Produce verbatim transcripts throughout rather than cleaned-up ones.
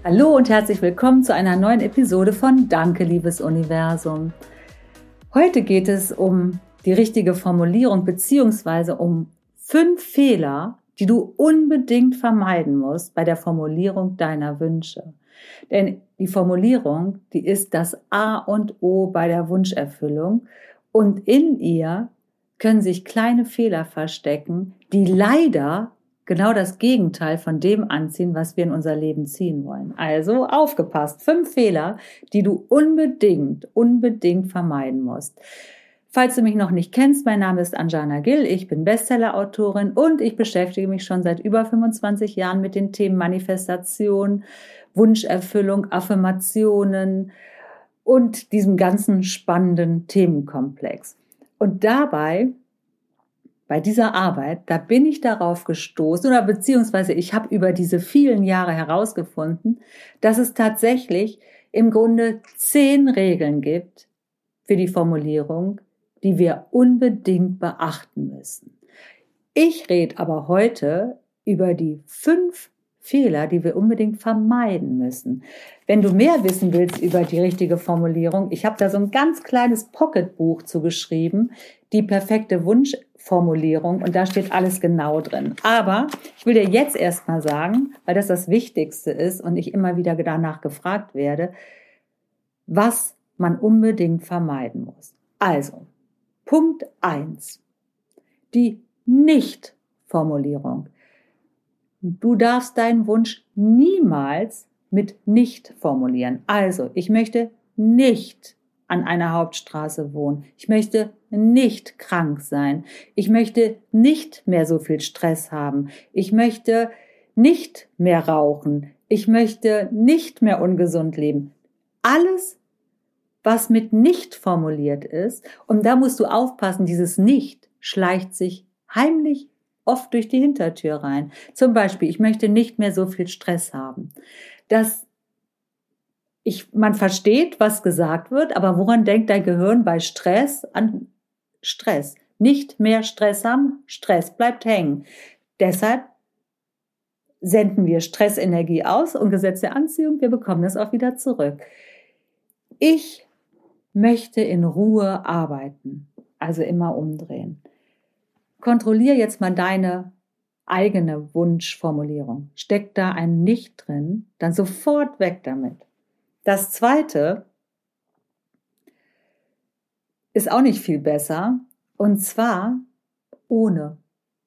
Hallo und herzlich willkommen zu einer neuen Episode von Danke, liebes Universum. Heute geht es um die richtige Formulierung beziehungsweise um fünf Fehler, die du unbedingt vermeiden musst bei der Formulierung deiner Wünsche. Denn die Formulierung, die ist das A und O bei der Wunscherfüllung und in ihr können sich kleine Fehler verstecken, die leider genau das Gegenteil von dem anziehen, was wir in unser Leben ziehen wollen. Also aufgepasst, fünf Fehler, die du unbedingt, unbedingt vermeiden musst. Falls du mich noch nicht kennst, mein Name ist Anjana Gill, ich bin Bestseller-Autorin und ich beschäftige mich schon seit über fünfundzwanzig Jahren mit den Themen Manifestation, Wunscherfüllung, Affirmationen und diesem ganzen spannenden Themenkomplex. Und dabei Bei dieser Arbeit, da bin ich darauf gestoßen oder beziehungsweise ich habe über diese vielen Jahre herausgefunden, dass es tatsächlich im Grunde zehn Regeln gibt für die Formulierung, die wir unbedingt beachten müssen. Ich rede aber heute über die fünf Fehler, die wir unbedingt vermeiden müssen. Wenn du mehr wissen willst über die richtige Formulierung, ich habe da so ein ganz kleines Pocketbuch zugeschrieben, die perfekte Wunschformulierung, und da steht alles genau drin. Aber ich will dir jetzt erstmal sagen, weil das das Wichtigste ist und ich immer wieder danach gefragt werde, was man unbedingt vermeiden muss. Also, Punkt eins, die Nicht-Formulierung. Du darfst deinen Wunsch niemals mit nicht formulieren. Also, ich möchte nicht an einer Hauptstraße wohnen. Ich möchte nicht krank sein. Ich möchte nicht mehr so viel Stress haben. Ich möchte nicht mehr rauchen. Ich möchte nicht mehr ungesund leben. Alles, was mit nicht formuliert ist, und da musst du aufpassen, dieses Nicht schleicht sich heimlich oft durch die Hintertür rein. Zum Beispiel, ich möchte nicht mehr so viel Stress haben. Das Ich, man versteht, was gesagt wird, aber woran denkt dein Gehirn bei Stress? An Stress. Nicht mehr Stress haben, Stress bleibt hängen. Deshalb senden wir Stressenergie aus und Gesetz der Anziehung, wir bekommen es auch wieder zurück. Ich möchte in Ruhe arbeiten, also immer umdrehen. Kontrollier jetzt mal deine eigene Wunschformulierung. Steckt da ein Nicht drin, dann sofort weg damit. Das zweite ist auch nicht viel besser, und zwar ohne.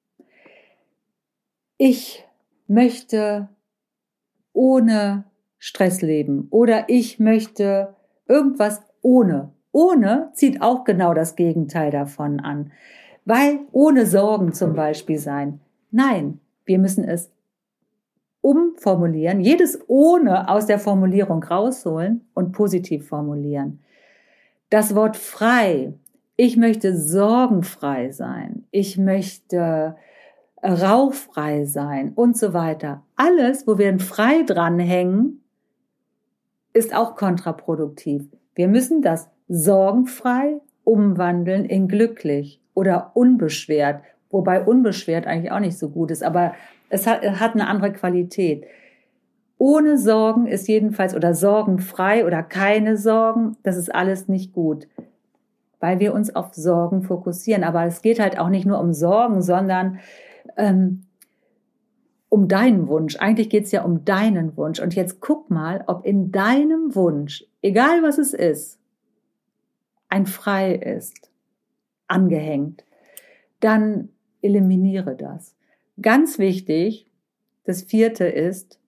Ich möchte ohne Stress leben oder ich möchte irgendwas ohne. Ohne zieht auch genau das Gegenteil davon an, weil ohne Sorgen zum Beispiel sein. Nein, wir müssen es umformulieren, jedes ohne aus der Formulierung rausholen und positiv formulieren. Das Wort frei. Ich möchte sorgenfrei sein. Ich möchte rauchfrei sein und so weiter. Alles, wo wir ein frei dranhängen, ist auch kontraproduktiv. Wir müssen das sorgenfrei umwandeln in glücklich oder unbeschwert, wobei unbeschwert eigentlich auch nicht so gut ist, aber es hat, es hat eine andere Qualität. Ohne Sorgen ist jedenfalls, oder sorgenfrei oder keine Sorgen, das ist alles nicht gut, weil wir uns auf Sorgen fokussieren. Aber es geht halt auch nicht nur um Sorgen, sondern ähm, um deinen Wunsch. Eigentlich geht es ja um deinen Wunsch. Und jetzt guck mal, ob in deinem Wunsch, egal was es ist, ein Frei ist, angehängt. Dann eliminiere das. Ganz wichtig, das vierte ist,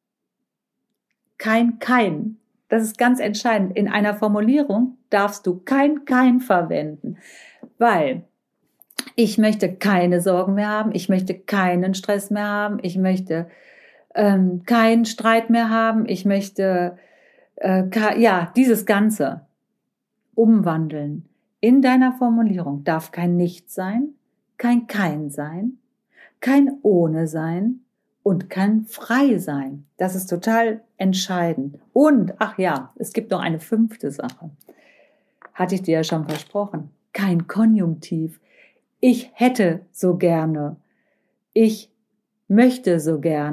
kein Kein. Das ist ganz entscheidend. In einer Formulierung darfst du kein Kein verwenden, weil ich möchte keine Sorgen mehr haben, ich möchte keinen Stress mehr haben, ich möchte ähm, keinen Streit mehr haben, ich möchte, äh, ka- ja, dieses Ganze umwandeln. In deiner Formulierung darf kein Nicht sein, kein Kein sein, kein Ohne sein und kann frei sein. Das ist total entscheidend. Und, ach ja, es gibt noch eine fünfte Sache. Hatte ich dir ja schon versprochen. Kein Konjunktiv. Ich hätte so gerne. Ich möchte so gerne.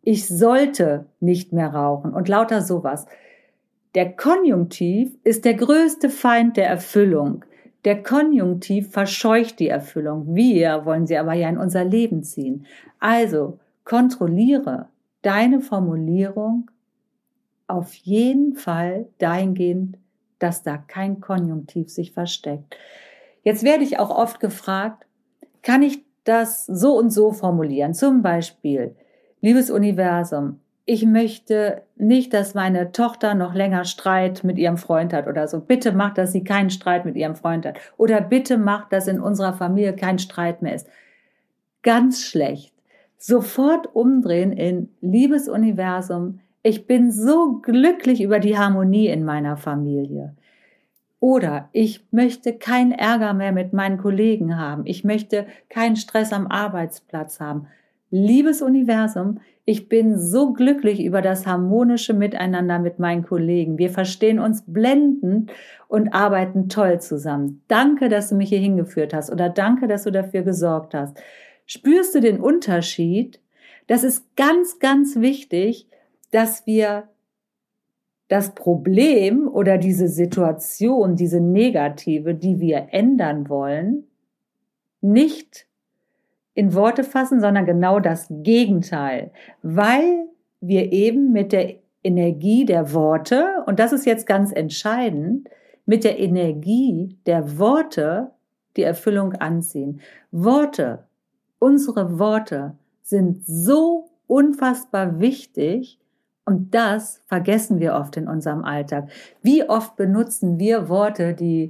ich sollte nicht mehr rauchen und lauter sowas. Der Konjunktiv ist der größte Feind der Erfüllung. Der Konjunktiv verscheucht die Erfüllung. Wir wollen sie aber ja in unser Leben ziehen. Also kontrolliere deine Formulierung auf jeden Fall dahingehend, dass da kein Konjunktiv sich versteckt. Jetzt werde ich auch oft gefragt, kann ich das so und so formulieren? Zum Beispiel, liebes Universum, ich möchte nicht, dass meine Tochter noch länger Streit mit ihrem Freund hat oder so. Bitte mach, dass sie keinen Streit mit ihrem Freund hat. Oder bitte mach, dass in unserer Familie kein Streit mehr ist. Ganz schlecht. Sofort umdrehen in liebes Universum, ich bin so glücklich über die Harmonie in meiner Familie. Oder ich möchte keinen Ärger mehr mit meinen Kollegen haben. Ich möchte keinen Stress am Arbeitsplatz haben. Liebes Universum, ich bin so glücklich über das harmonische Miteinander mit meinen Kollegen. Wir verstehen uns blendend und arbeiten toll zusammen. Danke, dass du mich hier hingeführt hast oder danke, dass du dafür gesorgt hast. Spürst du den Unterschied? Das ist ganz, ganz wichtig, dass wir das Problem oder diese Situation, diese Negative, die wir ändern wollen, nicht in Worte fassen, sondern genau das Gegenteil, weil wir eben mit der Energie der Worte, und das ist jetzt ganz entscheidend, mit der Energie der Worte die Erfüllung anziehen. Worte, unsere Worte sind so unfassbar wichtig und das vergessen wir oft in unserem Alltag. Wie oft benutzen wir Worte, die,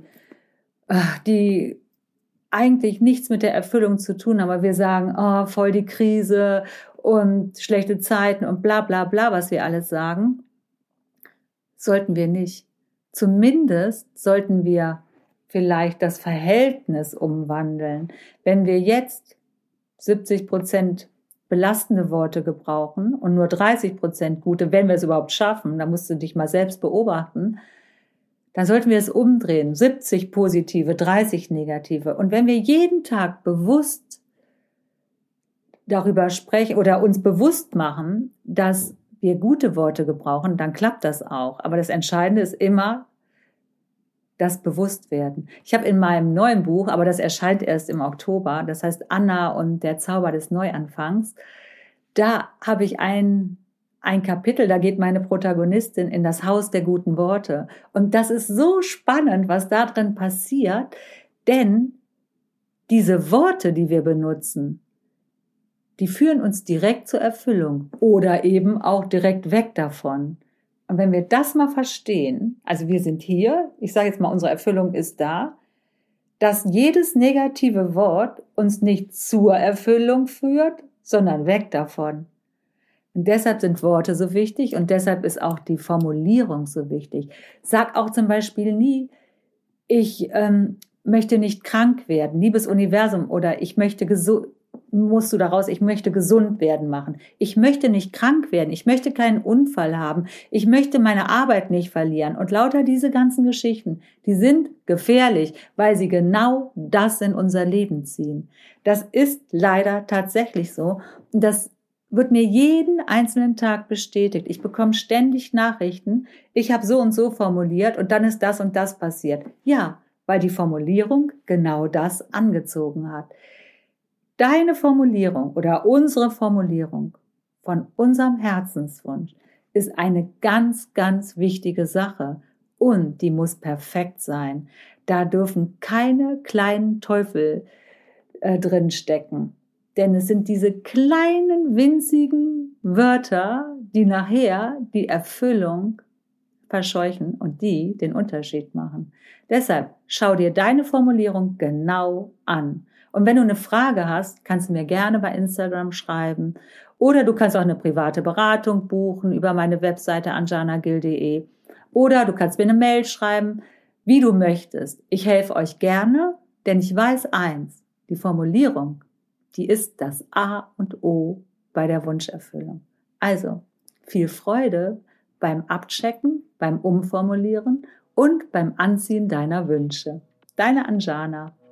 die eigentlich nichts mit der Erfüllung zu tun, aber wir sagen, oh, voll die Krise und schlechte Zeiten und bla bla bla, was wir alles sagen, sollten wir nicht. Zumindest sollten wir vielleicht das Verhältnis umwandeln. Wenn wir jetzt siebzig Prozent belastende Worte gebrauchen und nur dreißig Prozent gute, wenn wir es überhaupt schaffen, da musst du dich mal selbst beobachten, dann sollten wir es umdrehen, siebzig positive, dreißig negative. Und wenn wir jeden Tag bewusst darüber sprechen oder uns bewusst machen, dass wir gute Worte gebrauchen, dann klappt das auch. Aber das Entscheidende ist immer das Bewusstwerden. Ich habe in meinem neuen Buch, aber das erscheint erst im Oktober, das heißt Anna und der Zauber des Neuanfangs, da habe ich ein Ein Kapitel, da geht meine Protagonistin in das Haus der guten Worte. Und das ist so spannend, was da drin passiert, denn diese Worte, die wir benutzen, die führen uns direkt zur Erfüllung oder eben auch direkt weg davon. Und wenn wir das mal verstehen, also wir sind hier, ich sage jetzt mal, unsere Erfüllung ist da, dass jedes negative Wort uns nicht zur Erfüllung führt, sondern weg davon. Und deshalb sind Worte so wichtig und deshalb ist auch die Formulierung so wichtig. Sag auch zum Beispiel nie, ich ähm, möchte nicht krank werden, liebes Universum, oder ich möchte gesund, musst du daraus, ich möchte gesund werden machen. Ich möchte nicht krank werden, ich möchte keinen Unfall haben, ich möchte meine Arbeit nicht verlieren. Und lauter diese ganzen Geschichten, die sind gefährlich, weil sie genau das in unser Leben ziehen. Das ist leider tatsächlich so. Das wird mir jeden einzelnen Tag bestätigt. Ich bekomme ständig Nachrichten, ich habe so und so formuliert und dann ist das und das passiert. Ja, weil die Formulierung genau das angezogen hat. Deine Formulierung oder unsere Formulierung von unserem Herzenswunsch ist eine ganz, ganz wichtige Sache und die muss perfekt sein. Da dürfen keine kleinen Teufel äh, drin stecken. Denn es sind diese kleinen, winzigen Wörter, die nachher die Erfüllung verscheuchen und die den Unterschied machen. Deshalb schau dir deine Formulierung genau an. Und wenn du eine Frage hast, kannst du mir gerne bei Instagram schreiben. Oder du kannst auch eine private Beratung buchen über meine Webseite anjanagil punkt de. Oder du kannst mir eine Mail schreiben, wie du möchtest. Ich helfe euch gerne, denn ich weiß eins, die Formulierung, die ist das A und O bei der Wunscherfüllung. Also viel Freude beim Abchecken, beim Umformulieren und beim Anziehen deiner Wünsche. Deine Anjana.